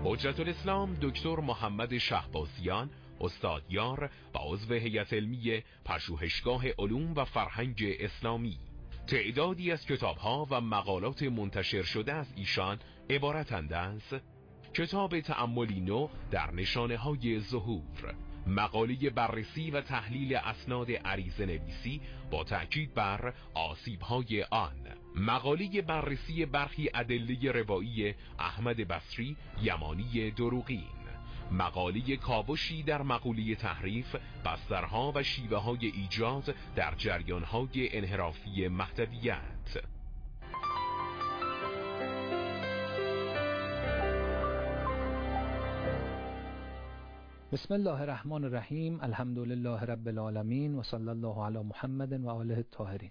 حجت الاسلام دکتر محمد شهبازیان، استاد یار و عضو هیئت علمی پژوهشگاه علوم و فرهنگ اسلامی. تعدادی از کتاب‌ها و مقالات منتشر شده از ایشان عبارتند از کتاب تأملی نو در نشانه‌های ظهور، مقاله بررسی و تحلیل اسناد عریضه نویسی با تأکید بر آسیب‌های آن، مقاله بررسی برخی ادله روایی احمد بصری یمانی دروغین، مقاله کاوشی در مقوله تحریف، بسترها و شیوه‌های ایجاد در جریان‌های انحرافی مهدویت. بسم الله الرحمن الرحیم. الحمدلله رب العالمین و صلی الله علی محمد و آله الطاهرین.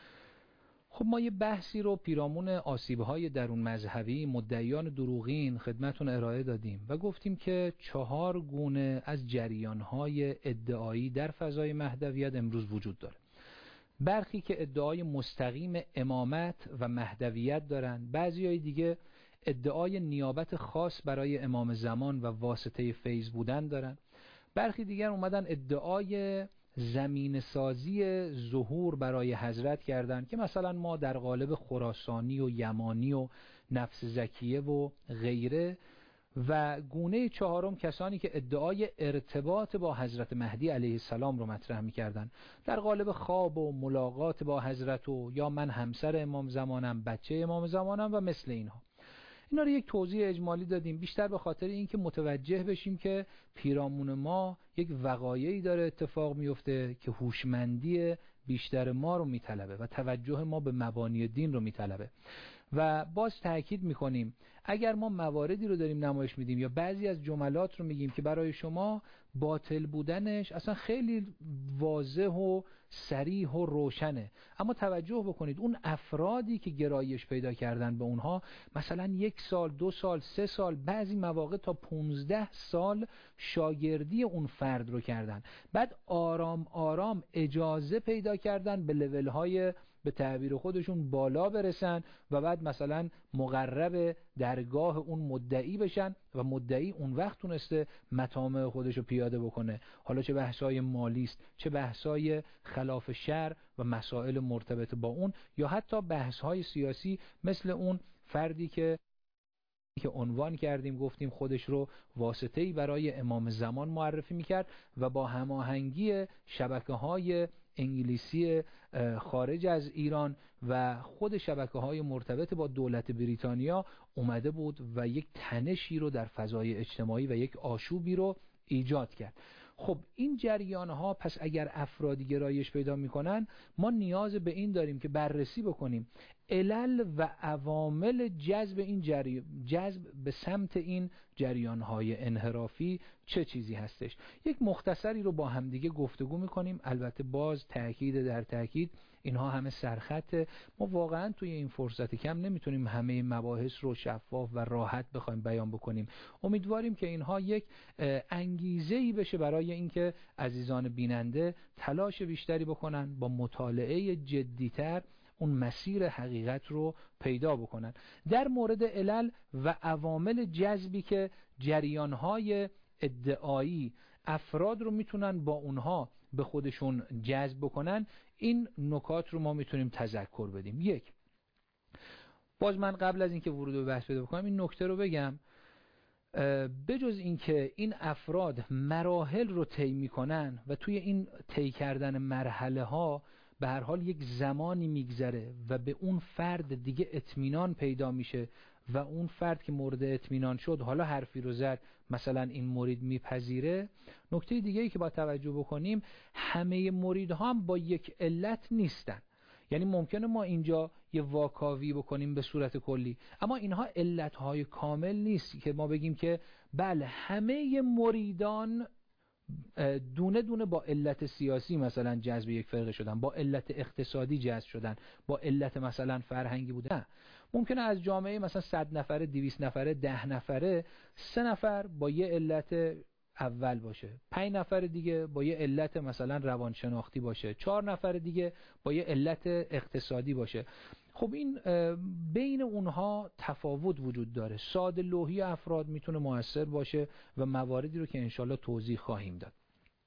خب ما یه بحثی رو پیرامون آسیب‌های درون مذهبی مدعیان دروغین خدمتون ارائه دادیم و گفتیم که 4 گونه از جریان‌های ادعایی در فضای مهدویت امروز وجود داره. برخی که ادعای مستقیم امامت و مهدویت دارن، بعضیای دیگه ادعای نیابت خاص برای امام زمان و واسطه فیض بودن دارن، برخی دیگر اومدن ادعای زمین سازی ظهور برای حضرت کردن که مثلا ما در قالب خراسانی و یمانی و نفس زکیه و غیره. و گونه 4 کسانی که ادعای ارتباط با حضرت مهدی علیه السلام رو مطرح می‌کردن در قالب خواب و ملاقات با حضرت و یا من همسر امام زمانم، بچه امام زمانم و مثل اینها. اینا رو یک توضیح اجمالی دادیم بیشتر به خاطر اینکه متوجه بشیم که پیرامون ما یک وقایعی داره اتفاق میفته که هوشمندی بیشتر ما رو میطلبه و توجه ما به مبانی دین رو میطلبه. و باز تأکید میکنیم اگر ما مواردی رو داریم نمایش میدیم یا بعضی از جملات رو میگیم که برای شما باطل بودنش اصلا خیلی واضح و صریح و روشنه، اما توجه بکنید اون افرادی که گرایش پیدا کردن به اونها مثلا 1 سال 2 سال 3 سال بعضی مواقع تا 15 سال شاگردی اون فرد رو کردن، بعد آرام آرام اجازه پیدا کردن به لول‌های به تعبیر خودشون بالا برسن و بعد مثلا مقرب درگاه اون مدعی بشن و مدعی اون وقت تونسته مطامع خودشو پیاده بکنه، حالا چه بحثای مالی است، چه بحثای خلاف شرع و مسائل مرتبط با اون، یا حتی بحثهای سیاسی مثل اون فردی که عنوان کردیم گفتیم خودش رو واسطه‌ای برای امام زمان معرفی میکرد و با هماهنگی شبکه‌های انگلیسی خارج از ایران و خود شبکه‌های مرتبط با دولت بریتانیا اومده بود و یک تنشی رو در فضای اجتماعی و یک آشوبی رو ایجاد کرد. خب این جریان‌ها پس اگر افرادی گرایش پیدا می‌کنن ما نیاز به این داریم که بررسی بکنیم علل و عوامل جذب به سمت این جریان‌های انحرافی چه چیزی هستش. یک مختصری رو با همدیگه گفتگو می‌کنیم، البته باز تأکید در تأکید اینها همه سرخطه، ما واقعا توی این فرصت کم نمیتونیم همه مباحث رو شفاف و راحت بخوایم بیان بکنیم. امیدواریم که اینها یک انگیزه‌ای بشه برای اینکه عزیزان بیننده تلاش بیشتری بکنن با مطالعه جدی‌تر اون مسیر حقیقت رو پیدا بکنن. در مورد علل و عوامل جذبی که جریان‌های ادعایی افراد رو میتونن با اونها به خودشون جذب بکنن، این نکات رو ما میتونیم تذکر بدیم. 1. باز من قبل از اینکه ورود به بحث پیدا بکنم این نکته رو بگم، بجز اینکه این افراد مراحل رو طی میکنن و توی این طی کردن مرحله ها به هر حال یک زمانی میگذره و به اون فرد دیگه اطمینان پیدا میشه و اون فرد که مورد اطمینان شد حالا حرفی رو زد مثلا این مرید میپذیره. نکته دیگه ای که با توجه بکنیم همه مریدها هم با یک علت نیستن، یعنی ممکنه ما اینجا یه واکاوی بکنیم به صورت کلی اما اینها علتهای کامل نیست که ما بگیم که بله همه مریدان دونه دونه با علت سیاسی مثلا جذب یک فرقه شدن، با علت اقتصادی جذب شدن، با علت مثلا فرهنگی بودن. ممکنه از جامعه مثلا 100 نفره 200 نفره 10 نفره 3 نفر با یه علت اول باشه، 5 نفر دیگه با یه علت مثلا روانشناختی باشه، 4 نفر دیگه با یه علت اقتصادی باشه. خب این بین اونها تفاوت وجود داره. ساده لوحی افراد میتونه مؤثر باشه و مواردی رو که انشالله توضیح خواهیم داد.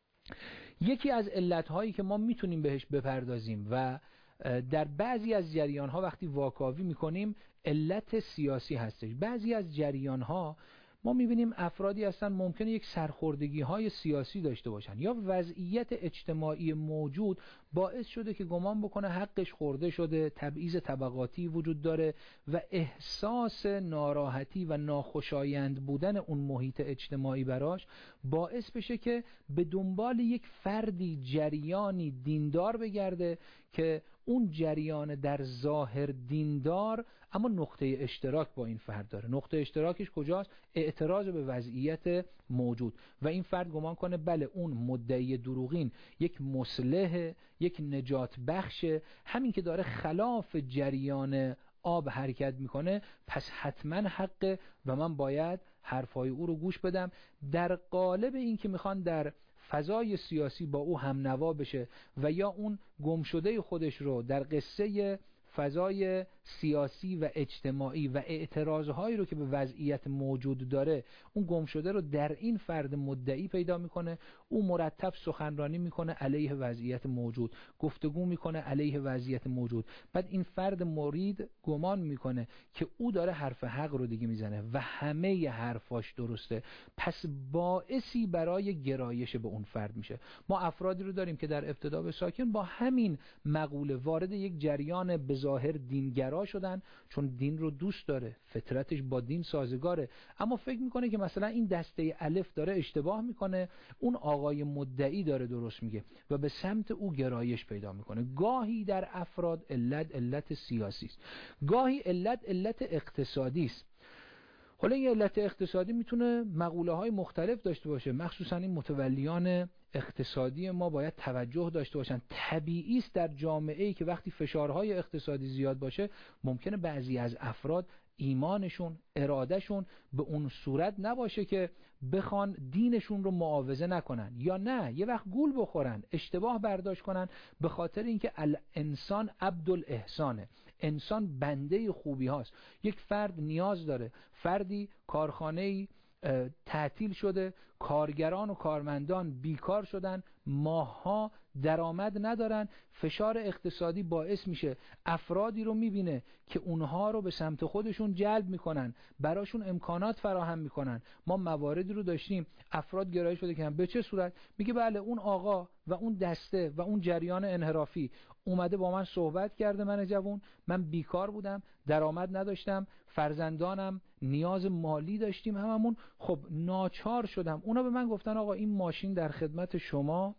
یکی از علتهایی که ما میتونیم بهش بپردازیم و در بعضی از جریانها وقتی واکاوی میکنیم علت سیاسی هستش. بعضی از جریانها ما میبینیم افرادی هستن ممکنه یک سرخوردگی های سیاسی داشته باشن یا وضعیت اجتماعی موجود باعث شده که گمان بکنه حقش خورده شده، تبعیض طبقاتی وجود داره و احساس ناراحتی و ناخوشایند بودن اون محیط اجتماعی براش باعث بشه که به دنبال یک فردی، جریانی دیندار بگرده که اون جریان در ظاهر دیندار اما نقطه اشتراک با این فرد داره. نقطه اشتراکش کجاست؟ اعتراض به وضعیت موجود و این فرد گمان کنه بله اون مدعی دروغین یک مصلح، یک نجات بخش، همین که داره خلاف جریان آب حرکت میکنه پس حتما حقه و من باید حرفای او رو گوش بدم. در قالب این که میخوان در فضای سیاسی با او هم نوا بشه و یا اون گمشده خودش رو در قصه فضای سیاسی و اجتماعی و اعتراضهایی رو که به وضعیت موجود داره اون گمشده رو در این فرد مدعی پیدا میکنه، او مرتب سخنرانی میکنه علیه وضعیت موجود، گفتگو میکنه علیه وضعیت موجود. بعد این فرد مرید گمان میکنه که او داره حرف حق رو دیگه میزنه و همه حرفاش درسته، پس باعثی برای گرایش به اون فرد میشه. ما افرادی رو داریم که در ابتدا به ساکن با همین مقوله وارد یک جریان به ظاهر دینگرا شدن، چون دین رو دوست داره، فطرتش با دین سازگاره، اما فکر میکنه که مثلا این دسته الف داره اشتباه میکنه، اون آقای مدعی داره درست میگه و به سمت او گرایش پیدا میکنه. گاهی در افراد علت سیاسی است، گاهی علت اقتصادی است. حالا این علت اقتصادی میتونه مقوله های مختلف داشته باشه، مخصوصا این متولیان اقتصادی ما باید توجه داشته باشن. طبیعی است در جامعه‌ای که وقتی فشارهای اقتصادی زیاد باشه ممکنه بعضی از افراد ایمانشون، ارادهشون به اون صورت نباشه که بخوان دینشون رو معاوضه نکنن، یا نه یه وقت گول بخورن، اشتباه برداشت کنن، به خاطر اینکه الانسان عبدالاحسانه، انسان بنده خوبی هاست. یک فرد نیاز داره، فردی کارخانه‌ای تعطیل شده، کارگران و کارمندان بیکار شدن، ماهها درآمد ندارن، فشار اقتصادی باعث میشه افرادی رو میبینه که اونها رو به سمت خودشون جلب میکنن، براشون امکانات فراهم میکنن. ما مواردی رو داشتیم افراد گرایش بده کنن. به چه صورت؟ میگه بله اون آقا و اون دسته و اون جریان انحرافی اومده با من صحبت کرده، من جوون، من بیکار بودم، درآمد نداشتم، فرزندانم نیاز مالی داشتیم هممون، خب ناچار شدم. اونا به من گفتن آقا این ماشین در خدمت شما،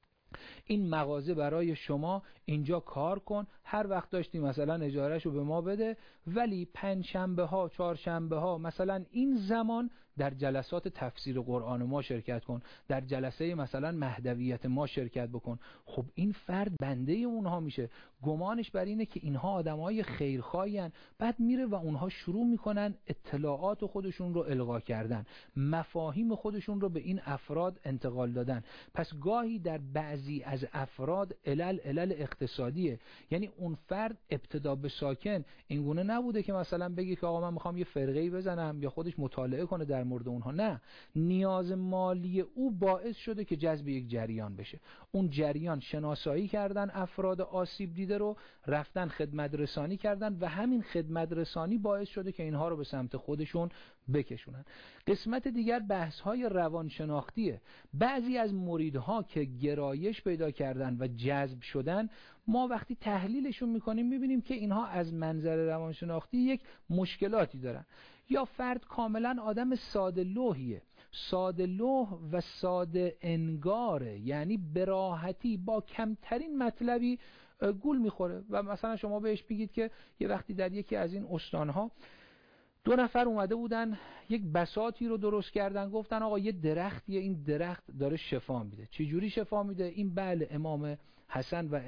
این مغازه برای شما، اینجا کار کن، هر وقت داشتی مثلا اجارهشو به ما بده، ولی پنجشنبه ها، چهارشنبه ها مثلا این زمان در جلسات تفسیر قرآن ما شرکت کن، در جلسه مثلا مهدویت ما شرکت بکن. خب این فرد بنده اونها میشه، گمانش بر اینه که اینها آدمای خیرخواهین، بعد میره و اونها شروع میکنن اطلاعات خودشون رو القا کردن، مفاهیم خودشون رو به این افراد انتقال دادن. پس گاهی در بعضی از افراد علل اقتصادیه، یعنی اون فرد ابتدا به ساکن اینگونه نبوده که مثلا بگی که آقا من میخوام یه فرقه‌ای بزنم یا خودش مطالعه کنه در مورد اونها، نه، نیاز مالی او باعث شده که جذب یک جریان بشه. اون جریان شناسایی کردن افراد آسیب دیده رو، رفتن خدمت رسانی کردن و همین خدمت رسانی باعث شده که اینها رو به سمت خودشون بکشونن. قسمت دیگر بحث های روانشناختیه. بعضی از مریدها که گرایش پیدا کردن و جذب شدن، ما وقتی تحلیلشون میکنیم میبینیم که اینها از منظر روانشناختی یک مشکلاتی دارن. یا فرد کاملا آدم ساده لوحیه، ساده لوح و ساده انگاره، یعنی به راحتی با کمترین مطلبی گول میخوره و مثلا شما بهش بگید که یه وقتی در یکی از این استانها 2 نفر اومده بودن یک بساطی رو درست کردن، گفتن آقا یه درختیه، این درخت داره شفا میده. چه جوری شفا میده؟ این بله امام حسن و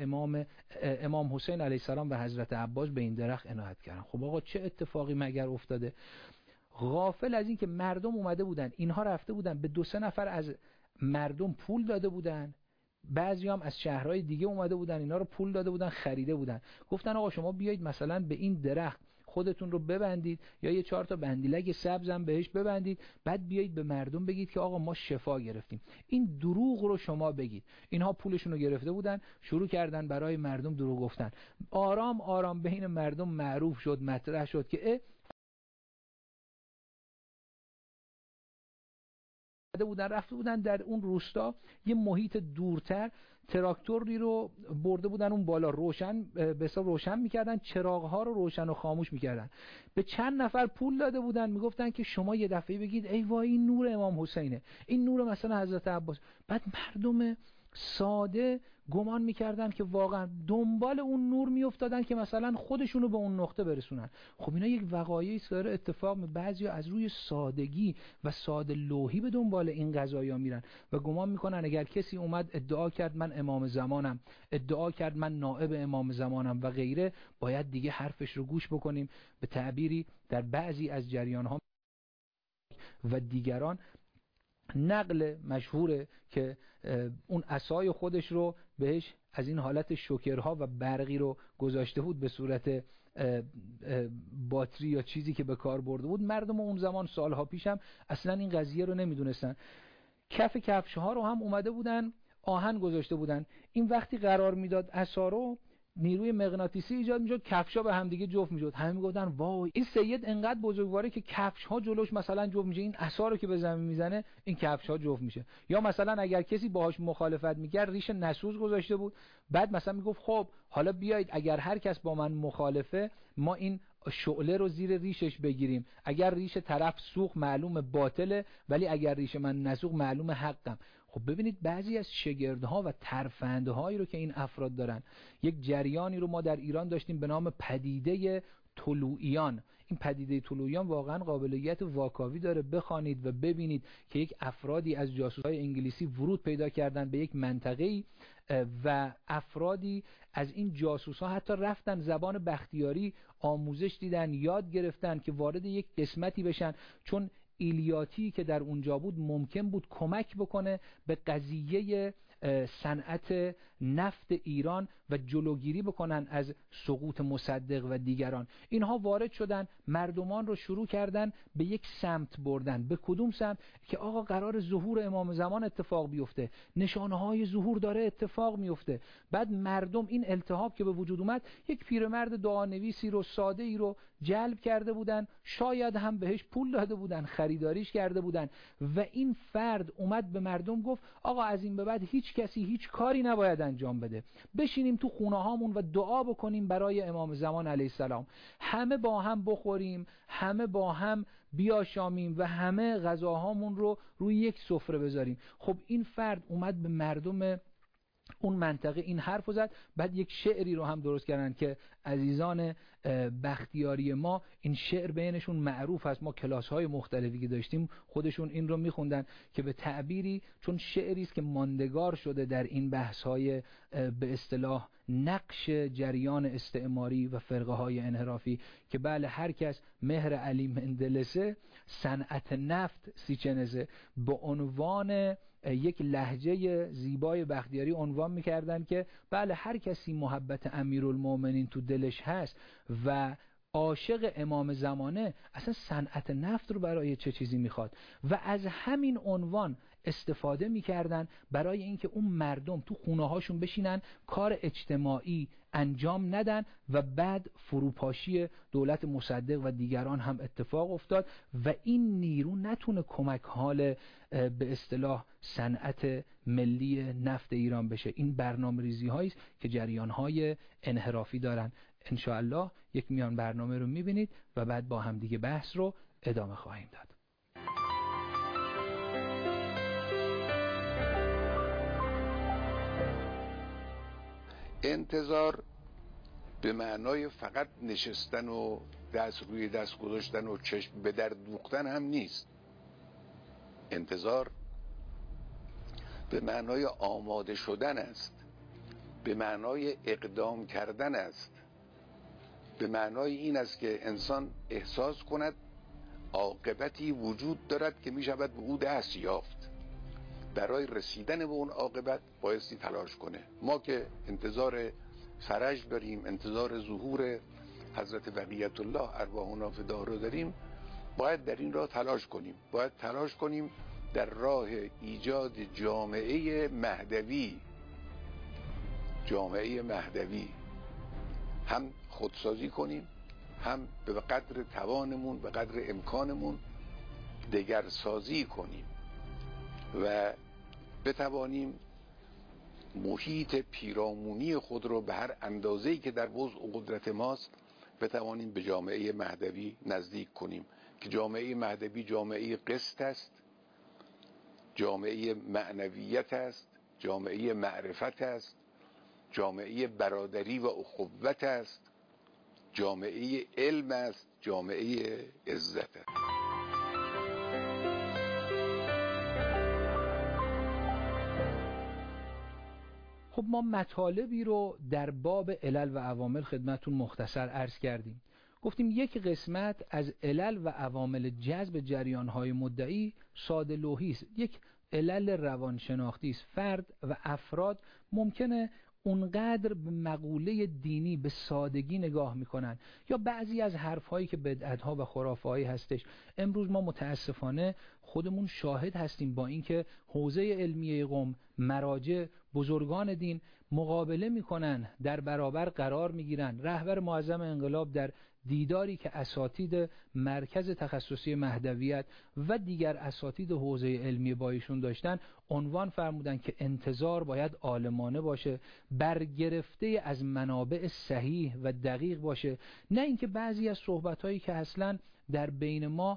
امام حسین علیه السلام و حضرت عباس به این درخت عنایت کردن. خب آقا چه اتفاقی مگر افتاده؟ غافل از این که مردم اومده بودن، اینها رفته بودن به 2-3 نفر از مردم پول داده بودن، بعضی هم از شهرهای دیگه اومده بودن اینا رو پول داده بودن، خریده بودن، گفتن آقا شما بیایید مثلا به این درخت خودتون رو ببندید یا یه 4 تا بندیلک سبز هم بهش ببندید، بعد بیایید به مردم بگید که آقا ما شفا گرفتیم. این دروغ رو شما بگید. اینها پولشون رو گرفته بودن، شروع کردن برای مردم دروغ گفتن. آرام آرام بین مردم معروف شد، مطرح شد که رفته بودن در اون روستا یه محیط دورتر، تراکتوری رو برده بودن اون بالا، روشن به حساب روشن میکردن، چراغ‌ها رو روشن و خاموش میکردن. به چند نفر پول داده بودن، میگفتن که شما یه دفعه بگید ای وای این نور امام حسینه، این نور مثلا حضرت عباس. بعد مردم ساده گمان میکردن که واقعا دنبال اون نور میافتادن که مثلا خودشونو به اون نقطه برسونن. خب اینا یک وقایعی سر اتفاق، بعضیا از روی سادگی و ساده لوحی به دنبال این قضایا میرن و گمان میکنن اگر کسی اومد ادعا کرد من امام زمانم، ادعا کرد من نائب امام زمانم و غیره، باید دیگه حرفش رو گوش بکنیم. به تعبیری در بعضی از جریان‌ها و دیگران نقل مشهوره که اون عصای خودش رو بهش از این حالت شوکرها و برقی رو گذاشته بود به صورت باتری یا چیزی که به کار برده بود. مردم اون زمان سالها پیشم اصلا این قضیه رو نمیدونستن. کف کفش‌ها رو هم اومده بودن آهن گذاشته بودن، این وقتی قرار میداد عصا رو نیروی مغناطیسی ایجاد میشد، کفشا به هم دیگه جفت میشد. همه میگفتن وای این سید انقدر بزرگواره که کفش‌ها جلوش مثلا جفت میشه، این عصا رو که به زمین میزنه این کفش‌ها جفت میشه. یا مثلا اگر کسی باهاش مخالفت میکرد ریش نسوز گذاشته بود، بعد مثلا میگفت خب حالا بیایید اگر هر کس با من مخالفه ما این شعله رو زیر ریشش بگیریم، اگر ریش طرف سوخت معلوم باطله ولی اگر ریش من نسوخت معلوم حقم. خب ببینید بعضی از شگردها و ترفندهایی رو که این افراد دارن. یک جریانی رو ما در ایران داشتیم به نام پدیده طلوعیان. این پدیده طلوعیان واقعا قابلیت واکاوی داره، بخوانید و ببینید که یک افرادی از جاسوسای انگلیسی ورود پیدا کردن به یک منطقه‌ای و افرادی از این جاسوس‌ها حتی رفتن زبان بختیاری آموزش دیدن، یاد گرفتن که وارد یک قسمتی بشن، چون ایلیاتی که در اونجا بود ممکن بود کمک بکنه به قضیه صنعت نفت ایران و جلوگیری بکنن از سقوط مصدق و دیگران. اینها وارد شدن، مردمان رو شروع کردن به یک سمت بردن. به کدوم سمت؟ که آقا قرار ظهور امام زمان اتفاق بیفته، نشانه های ظهور داره اتفاق میفته. بعد مردم این التهاب که به وجود اومد، یک پیرمرد دعانویسی رو ساده ای رو جلب کرده بودن، شاید هم بهش پول داده بودن، خریداریش کرده بودن و این فرد اومد به مردم گفت آقا از این به بعد هیچ کسی هیچ کاری نباید انجام بده، بشینیم تو خونه هامون و دعا بکنیم برای امام زمان علیه السلام، همه با هم بخوریم، همه با هم بیاشامیم و همه غذاهامون رو روی یک سفره بذاریم. خب این فرد اومد به مردم اون منطقه این حرف زد. بعد یک شعری رو هم درست کردن که عزیزان بختیاری ما این شعر بینشون معروف هست، ما کلاس‌های مختلفی که داشتیم خودشون این رو میخوندن که به تعبیری چون شعری است که ماندگار شده در این بحث‌های به اصطلاح نقش جریان استعماری و فرقه‌های انحرافی که بله هر کس مهر علی مندلسه صنعت نفت سیچنزه به عنوان یک لهجه زیبای بختیاری عنوان میکردن که بله هر کسی محبت امیرالمومنین تو دلش هست و عاشق امام زمانه، اصلا صنعت نفت رو برای چه چیزی میخواد؟ و از همین عنوان استفاده میکردن برای اینکه اون مردم تو خونه هاشون بشینن، کار اجتماعی انجام ندن و بعد فروپاشی دولت مصدق و دیگران هم اتفاق افتاد و این نیرو نتونه کمک حال به اصطلاح صنعت ملی نفت ایران بشه. این برنامه ریزی هایی است که جریان های انحرافی دارن. انشاءالله یک میان برنامه رو میبینید و بعد با هم دیگه بحث رو ادامه خواهیم داد. انتظار به معنای فقط نشستن و دست روی دست گذاشتن و چشم به در دوختن هم نیست. انتظار به معنای آماده شدن است، به معنای اقدام کردن است، به معنای این است که انسان احساس کند عاقبتی وجود دارد که می شود به او دست یافت. برای رسیدن به اون عاقبت بایستی تلاش کنه. ما که انتظار فرج داریم، انتظار ظهور حضرت بقیت الله ارواحنا فداه رو داریم، باید در این راه تلاش کنیم. باید تلاش کنیم در راه ایجاد جامعه مهدوی. جامعه مهدوی هم خودسازی کنیم، هم به قدر توانمون، به قدر امکانمون دگرسازی کنیم و بتوانیم محیط پیرامونی خود رو به هر اندازه‌ای که در وسع و قدرت ماست بتوانیم به جامعه مهدوی نزدیک کنیم که جامعه مهدوی جامعه قسط است، جامعه معنویت است، جامعه معرفت است، جامعه برادری و اخوت است، جامعه علم است، جامعه عزت است. خب ما مطالبی رو در باب علل و عوامل خدمتون مختصر عرض کردیم. گفتیم یک قسمت از علل و عوامل جذب جریان‌های مدعی ساده لوحی است، یک علل روانشناختی است. فرد و افراد ممکنه اونقدر به مقوله دینی به سادگی نگاه میکنن یا بعضی از حرفهایی که بدعت‌ها و خرافه‌هایی هستش. امروز ما متاسفانه خودمون شاهد هستیم با اینکه حوزه علمیه قم، مراجع، بزرگان دین مقابله میکنن، در برابر قرار میگیرن. رهبر معظم انقلاب در دیداری که اساتید مرکز تخصصی مهدویت و دیگر اساتید حوزه علمی با ایشون داشتن عنوان فرمودن که انتظار باید عالمانه باشه، برگرفته از منابع صحیح و دقیق باشه، نه اینکه بعضی از صحبت‌هایی که اصلاً در بین ما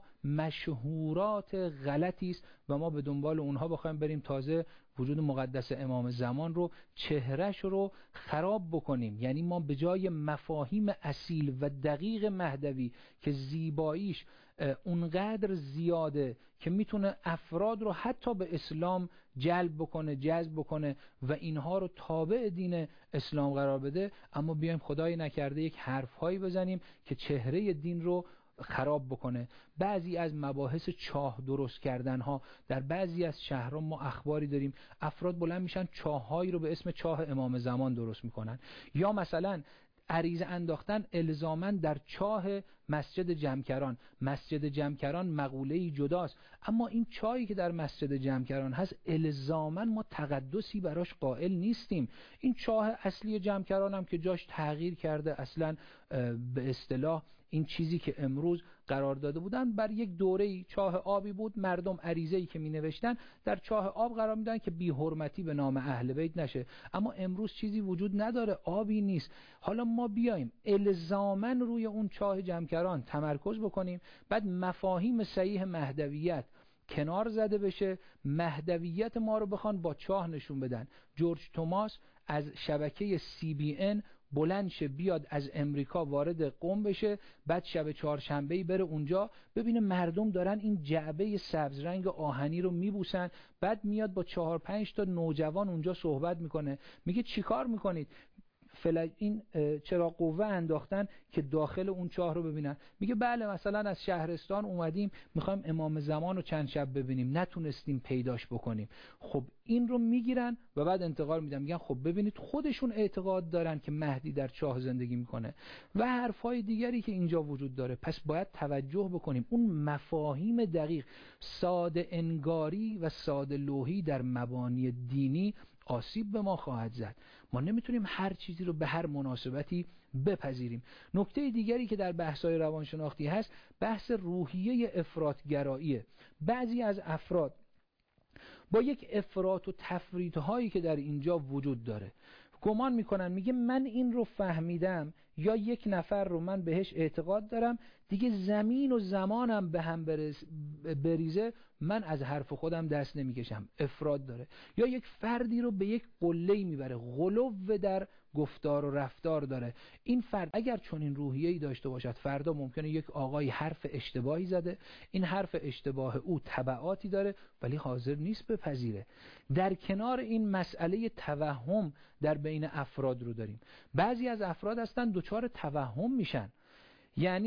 مشهورات غلطی است و ما به دنبال اونها بخوایم بریم تازه وجود مقدس امام زمان رو چهرش رو خراب بکنیم. یعنی ما به جای مفاهیم اصیل و دقیق مهدوی که زیباییش اونقدر زیاده که میتونه افراد رو حتی به اسلام جلب بکنه، جذب بکنه و اینها رو تابع دین اسلام قرار بده، اما بیایم خدای نکرده یک حرفهایی بزنیم که چهره دین رو خراب بکنه. بعضی از مباحث چاه درست کردن ها در بعضی از شهرها ما اخباری داریم افراد بلند میشن چاههایی رو به اسم چاه امام زمان درست میکنن، یا مثلا عریضه انداختن الزاماً در چاه مسجد جمکران. مسجد جمکران مقوله‌ای جداست، اما این چاهی که در مسجد جمکران هست الزاماً ما تقدسی براش قائل نیستیم. این چاه اصلی جمکران هم که جاش تغییر کرده، اصلاً به اصطلاح این چیزی که امروز قرار داده بودن بر یک دوره‌ای چاه آبی بود، مردم عریضه‌ای که می‌نوشتن در چاه آب قرار میدن که بی حرمتی به نام اهل بیت نشه، اما امروز چیزی وجود نداره، آبی نیست. حالا ما بیایم الزاماً روی اون چاه جمکران تمرکز بکنیم، بعد مفاهیم صحیح مهدویت کنار زده بشه، مهدویت ما رو بخوان با چاه نشون بدن. جورج توماس از شبکه CBN بلند شه بیاد از امریکا وارد قم بشه، بعد شب چهارشنبه‌ای بره اونجا ببینه مردم دارن این جعبه سبز رنگ آهنی رو میبوسن، بعد میاد با 4-5 تا نوجوان اونجا صحبت میکنه، میگه چیکار میکنید؟ این چراغ قوه انداختن که داخل اون چاه رو ببینن. میگه بله مثلا از شهرستان اومدیم میخوایم امام زمان رو چند شب ببینیم، نتونستیم پیداش بکنیم. خب این رو میگیرن و بعد انتقال میدن، میگن خب ببینید خودشون اعتقاد دارن که مهدی در چاه زندگی میکنه و حرفای دیگری که اینجا وجود داره. پس باید توجه بکنیم اون مفاهیم دقیق، ساده انگاری و ساده لوحی در مبانی دینی آسیب به ما خواهد زد. ما نمیتونیم هر چیزی رو به هر مناسبتی بپذیریم. نکته دیگری که در بحث‌های روانشناختی هست بحث روحیه افراط‌گراییه. بعضی از افراد با یک افراط و تفریط هایی که در اینجا وجود داره گمان میکنن، میگه من این رو فهمیدم یا یک نفر رو من بهش اعتقاد دارم، دیگه زمین و زمانم به هم بریزه من از حرف خودم دست نمیکشم. افراد داره. یا یک فردی رو به یک قله‌ای میبره، غلو در گفتار و رفتار داره. این فرد اگر چون این روحیه‌ای داشته باشد، فردا ممکنه یک آقای حرف اشتباهی زده، این حرف اشتباه او تبعاتی داره ولی حاضر نیست بپذیره. در کنار این مسئله توهم در بین افراد رو داریم. بعضی از افراد هستن دچار توهم میشن، یعنی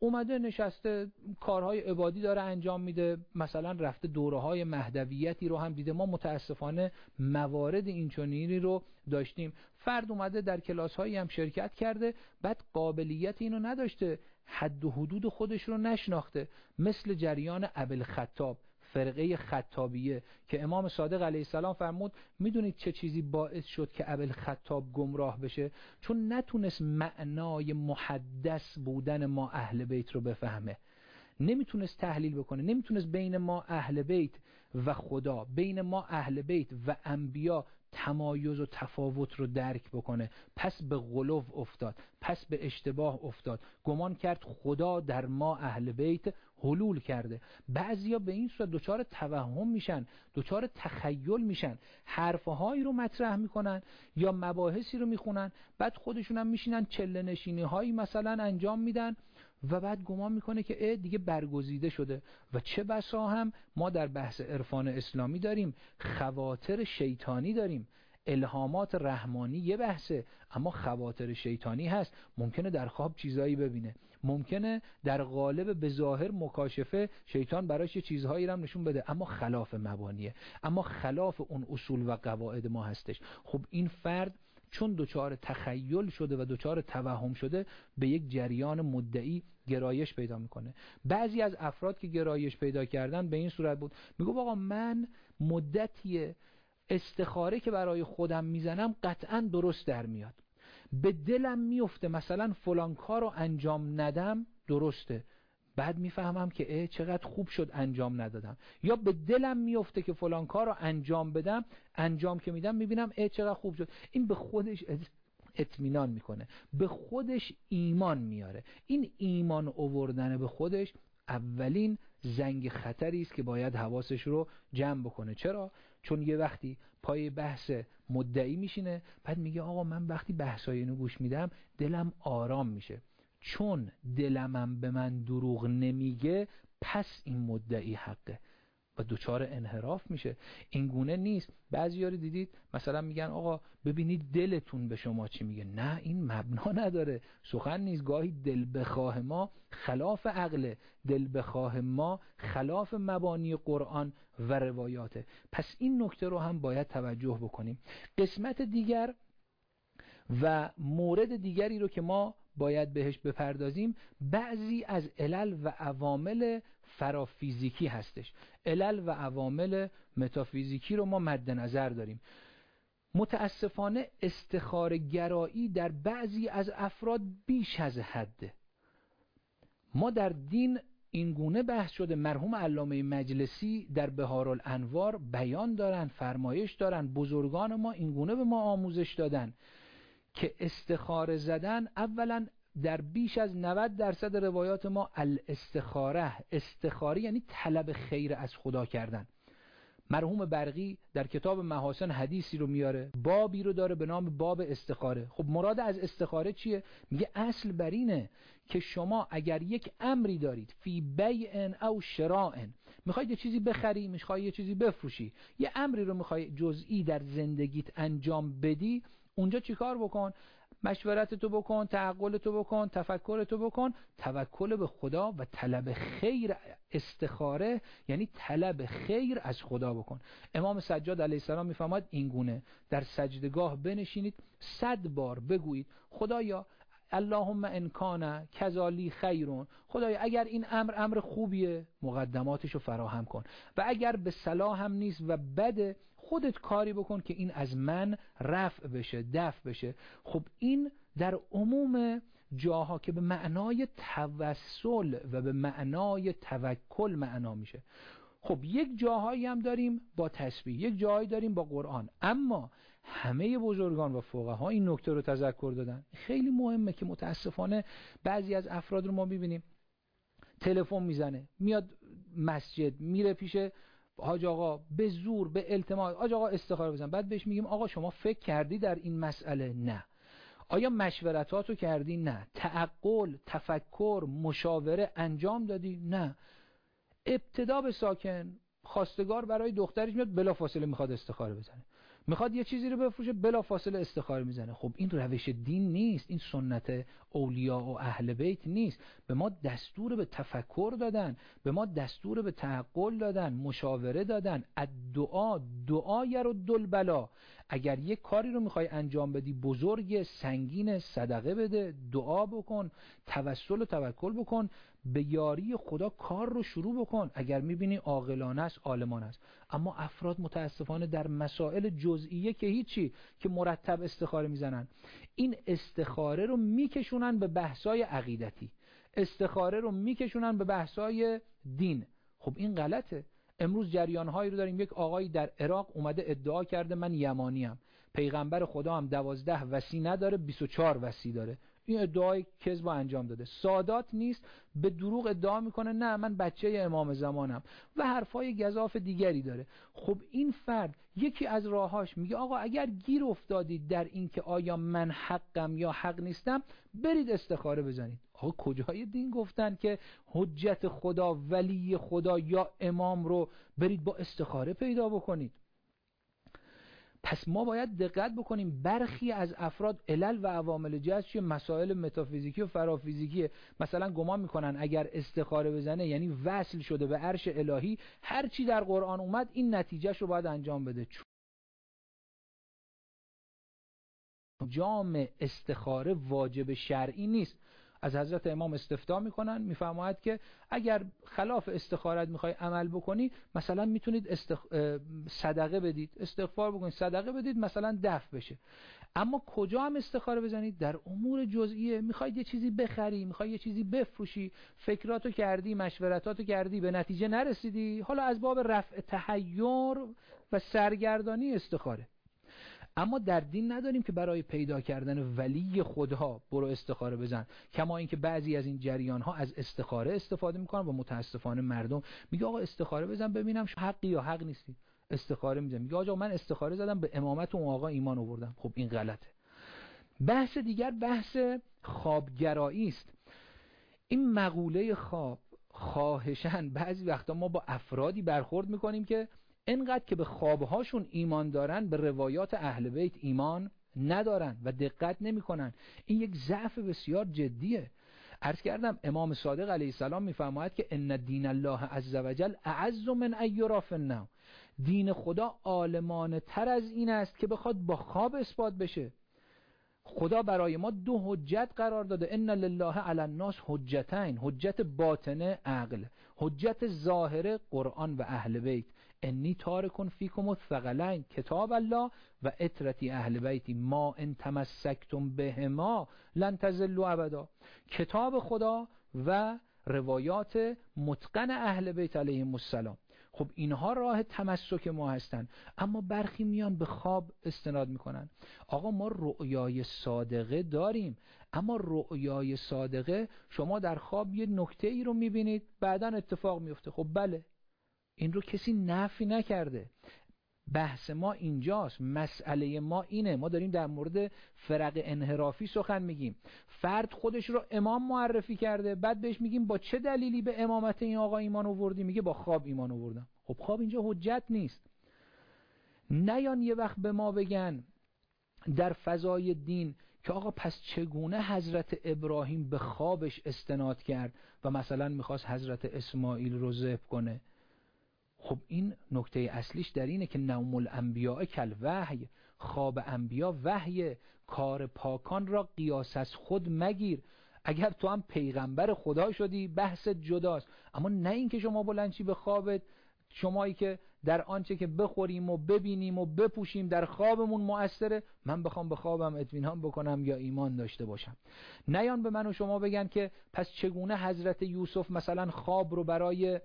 اومده نشسته کارهای عبادی داره انجام میده، مثلا رفته دوره‌های مهدویتی رو هم دیده. ما متاسفانه موارد اینچنینی رو داشتیم. فرد اومده در کلاس‌هایی هم شرکت کرده، بعد قابلیت اینو نداشته، حد و حدود خودش رو نشناخته، مثل جریان ابوالخطاب، فرقه خطابیه که امام صادق علیه السلام فرمود میدونید چه چیزی باعث شد که ابوالخطاب گمراه بشه؟ چون نتونست معنای محدث بودن ما اهل بیت رو بفهمه، نمیتونست تحلیل بکنه، نمیتونست بین ما اهل بیت و خدا، بین ما اهل بیت و انبیا تمایز و تفاوت رو درک بکنه. پس به غلو افتاد، پس به اشتباه افتاد، گمان کرد خدا در ما اهل بیت حلول کرده. بعضیا به این صورت دچار توهم میشن، دچار تخیل میشن، حرفهایی رو مطرح میکنن یا مباحثی رو میخونن، بعد خودشون هم میشینن چله نشینی هایی مثلا انجام میدن و بعد گمان میکنه که دیگه برگزیده شده. و چه بسا هم ما در بحث عرفان اسلامی داریم خواطر شیطانی داریم. الهامات رحمانی یه بحثه، اما خواطر شیطانی هست. ممکنه در خواب چیزایی ببینه، ممکنه در قالب به ظاهر مکاشفه شیطان براش یه چیزهایی رو نشون بده، اما خلاف مبانیه، اما خلاف اون اصول و قواعد ما هستش. خب این فرد چون دچار تخیل شده و دچار توهم شده، به یک جریان مدعی گرایش پیدا میکنه. بعضی از افراد که گرایش پیدا کردن به این صورت بود، میگو آقا من مدتی استخاره که برای خودم میزنم قطعا درست در میاد، به دلم میفته مثلا فلان کار رو انجام ندم درسته، بعد میفهمم که چقدر خوب شد انجام ندادم. یا به دلم میفته که فلان کار رو انجام بدم، انجام که میدم میبینم چقدر خوب شد. این به خودش اطمینان میکنه، به خودش ایمان میاره. این ایمان آوردن به خودش اولین زنگ خطری است که باید حواسش رو جمع بکنه. چرا؟ چون یه وقتی پای بحث مدعی میشینه، بعد میگه آقا من وقتی بحثای اینو گوش میدم دلم آرام میشه، چون دلمم به من دروغ نمیگه پس این مدعی حقه و دوچار انحراف میشه. این گونه نیست. بعضی‌ها رو دیدید مثلا میگن آقا ببینید دلتون به شما چی میگه. نه، این مبنا نداره، سخن نیست. گاهی دل بخواه ما خلاف عقله، دل بخواه ما خلاف مبانی قرآن و روایاته. پس این نکته رو هم باید توجه بکنیم. قسمت دیگر و مورد دیگری رو که ما باید بهش بپردازیم، بعضی از علل و عوامل فرافیزیکی هستش. علل و عوامل متافیزیکی رو ما مد نظر داریم. متاسفانه استخاره گرایی در بعضی از افراد بیش از حده. ما در دین این گونه بحث شده، مرحوم علامه مجلسی در بهارالانوار بیان دارن، فرمایش دارن، بزرگان ما این گونه به ما آموزش دادن که استخاره زدن اولا در بیش از 90% روایات ما استخاره یعنی طلب خیر از خدا کردن. مرحوم برقی در کتاب محاسن حدیثی رو میاره، بابی رو داره به نام باب استخاره. خب مراد از استخاره چیه؟ میگه اصل بر اینه که شما اگر یک امری دارید فی بیع او شراء، میخواید یه چیزی بخری، میخواید یه چیزی بفروشی، یه امری رو میخوای جزئی در زندگیت انجام بدی، اونجا چیکار بکن؟ مشورتتو بکن، تعقلتو بکن، تفکرتو بکن، توکل به خدا و طلب خیر. استخاره یعنی طلب خیر از خدا بکن. امام سجاد علیه السلام میفرماد این گونه در سجدگاه بنشینید 100 بار بگویید خدایا اللهم ان کان کذالی خیرون، خدایا اگر این امر خوبیه مقدماتشو فراهم کن و اگر به صلاح هم نیست و بده خودت کاری بکن که این از من رفع بشه، دفع بشه. خب این در عموم جاها که به معنای توسل و به معنای توکل معنا میشه. خب یک جاهایی هم داریم با تسبیح، یک جاهایی داریم با قرآن، اما همه بزرگان و فقها این نکته رو تذکر دادن. خیلی مهمه که متاسفانه بعضی از افراد رو ما ببینیم تلفن میزنه، میاد مسجد، میره پیش حاج آقا به زور به التماس، حاج آقا استخاره بزن. بعد بهش میگیم آقا شما فکر کردی در این مسئله؟ نه. آیا مشورتاتو کردی؟ نه. تعقل، تفکر، مشاوره انجام دادی؟ نه. ابتدا به ساکن، خواستگار برای دخترش میاد بلافاصله میخواد استخاره بزنه. میخواد یه چیزی رو بفروشه بلافاصله استخاره میزنه. خب این روش دین نیست، این سنت اولیاء و اهل بیت نیست. به ما دستور به تفکر دادن، به ما دستور به تعقل دادن، مشاوره دادن. دعا یرد البلا. اگر یک کاری رو میخوای انجام بدی بزرگ سنگین، صدقه بده، دعا بکن، توسل و توکل بکن، به یاری خدا کار رو شروع بکن. اگر میبینی عاقلانه است، عالمانه است. اما افراد متاسفانه در مسائل جزئیه که هیچی، که مرتب استخاره میزنن، این استخاره رو میکشونن به بحثای عقیدتی، استخاره رو میکشونن به بحثای دین. خب این غلطه. امروز جریان‌هایی رو داریم. یک آقایی در عراق اومده ادعا کرده من یمانیم، پیغمبر خدا هم 12 وصی نداره، 24 وصی داره. این ادعای کذب انجام داده. سادات نیست، به دروغ ادعا میکنه نه من بچه امام زمانم و حرفای گزاف دیگری داره. خب این فرد یکی از راهاش میگه آقا اگر گیر افتادید در این که آیا من حقم یا حق نیستم، برید استخاره بزنید. آقا کجای دین گفتن که حجت خدا، ولی خدا یا امام رو برید با استخاره پیدا بکنید؟ پس ما باید دقت بکنیم. برخی از افراد علل و عوامل جذب مسائل متافیزیکی و فرافیزیکی، مثلا گمان میکنن اگر استخاره بزنه یعنی وصل شده به عرش الهی، هر چی در قرآن اومد این نتیجهش رو باید انجام بده. انجام استخاره واجب شرعی نیست. از حضرت امام استفتاء میکنن، میفرماید که اگر خلاف استخارت میخوای عمل بکنی، مثلا میتونید صدقه بدید، استغفار بکنید، صدقه بدید، مثلا دفع بشه. اما کجا هم استخاره بزنید؟ در امور جزئیه. میخواید یه چیزی بخری، میخوای یه چیزی بفروشی، فکراتو کردی، مشورتاتو کردی، به نتیجه نرسیدی، حالا از باب رفع تحیر و سرگردانی استخاره. اما در دین نداریم که برای پیدا کردن ولی خدا برو استخاره بزن. کما اینکه بعضی از این جریان ها از استخاره استفاده میکنن و متاسفانه مردم میگه آقا استخاره بزن ببینم حقی یا حق نیستی. استخاره میزن، میگه آقا من استخاره زدم به امامت اون آقا ایمان آوردم. خب این غلطه. بحث دیگر بحث خوابگرایی است. این مقوله خواب، خواهشاً بعضی وقتا ما با افرادی برخورد میکنیم که انقدر که به خوابهاشون ایمان دارن، به روایات اهل بیت ایمان ندارن و دقت نمیکنن. این یک ضعف بسیار جدیه. عرض کردم امام صادق علیه السلام میفرماید که ان دین الله عز وجل اعز من ان یری فی النوم. دین خدا عالمانه تر از این است که بخواد با خواب اثبات بشه. خدا برای ما دو حجت قرار داده. ان لله علی الناس حجتین، حجت باطنه عقل، حجت ظاهره قرآن و اهل بیت. انی تارکن فیکم الثقلین کتاب الله و اطرتی اهل بیتی ما ان تمسکتم بهما لن تضلوا ابدا. کتاب خدا و روایات متقن اهل بیت علیهم السلام. خب اینها راه تمسک ما هستن. اما برخی میان به خواب استناد میکنن. آقا ما رؤیای صادقه داریم، اما رؤیای صادقه شما در خواب یه نکته ای رو میبینید بعداً اتفاق میفته. خب بله، این رو کسی نفی نکرده. بحث ما اینجاست، مسئله ما اینه. ما داریم در مورد فرق انحرافی سخن میگیم. فرد خودش رو امام معرفی کرده، بعد بهش میگیم با چه دلیلی به امامت این آقا ایمان آوردی؟ میگه با خواب ایمان آوردم. خب خواب اینجا حجت نیست. نیان یه وقت به ما بگن در فضای دین که آقا پس چگونه حضرت ابراهیم به خوابش استناد کرد و مثلا میخواست حضرت اسماعیل رو ذبح کنه. خب این نکته اصلیش در اینه که نوم الانبیاء کالوحی، خواب انبیا وحی. کار پاکان را قیاس از خود مگیر. اگر تو هم پیغمبر خدا شدی بحث جداست، اما نه این که شما بلندشی به خوابت، شمایی که در آنچه که بخوریم و ببینیم و بپوشیم در خوابمون مؤثره، من بخوام به خوابم اطمینان بکنم یا ایمان داشته باشم. نیان به من و شما بگن که پس چگونه حضرت یوسف مثلا خواب رو برای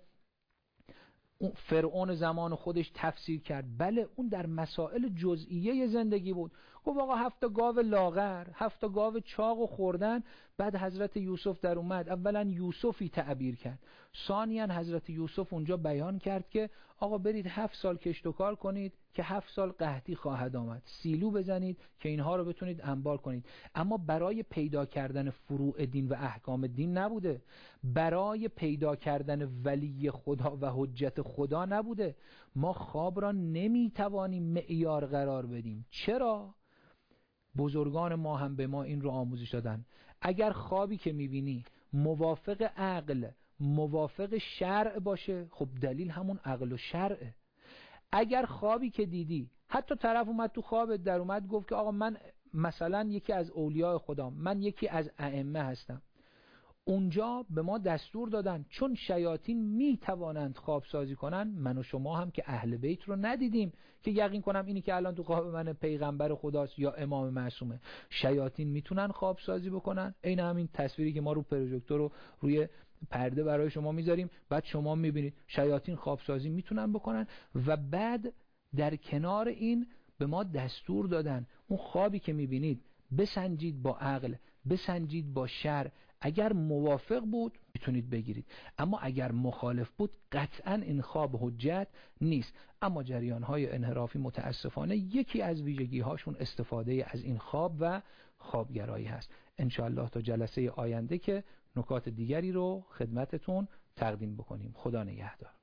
اون فرعون زمان خودش تفسیر کرد. بله اون در مسائل جزئیه زندگی بود. گفت آقا 7 گاو لاغر، 7 گاو چاق و خوردن. بعد حضرت یوسف در اومد، اولا یوسفی تعبیر کرد، ثانیاً حضرت یوسف اونجا بیان کرد که آقا برید 7 سال کشت و کار کنید که 7 سال قحطی خواهد آمد، سیلو بزنید که اینها رو بتونید انبار کنید. اما برای پیدا کردن فروع دین و احکام دین نبوده، برای پیدا کردن ولی خدا و حجت خدا نبوده. ما خواب را نمیتوانیم معیار قرار بدیم. چرا؟ بزرگان ما هم به ما این رو آموزش دادن. اگر خوابی که میبینی موافق عقل، موافق شرع باشه، خب دلیل همون عقل و شرعه. اگر خوابی که دیدی، حتی طرف اومد تو خوابت در اومد گفت که آقا من مثلا یکی از اولیاء خدا، من یکی از ائمه هستم، اونجا به ما دستور دادن چون شیاطین میتوانند خواب سازی کنن، من و شما هم که اهل بیت رو ندیدیم که یقین کنم اینی که الان تو خواب من پیغمبر خداست یا امام معصومه. شیاطین میتونن خواب سازی بکنن. این همین تصویری که ما رو پروژکتور رو روی پرده برای شما میذاریم، بعد شما میبینید شیاطین خواب سازی میتونن بکنن. و بعد در کنار این به ما دستور دادن اون خوابی که میبینید بسنجید با عقل، بسنجید با شرع، اگر موافق بود میتونید بگیرید، اما اگر مخالف بود قطعا این خواب حجت نیست. اما جریان‌های انحرافی متاسفانه یکی از ویژگی هاشون استفاده از این خواب و خوابگرایی هست. انشاءالله تا جلسه آینده که نکات دیگری رو خدمتتون تقدیم بکنیم. خدا نگهدار.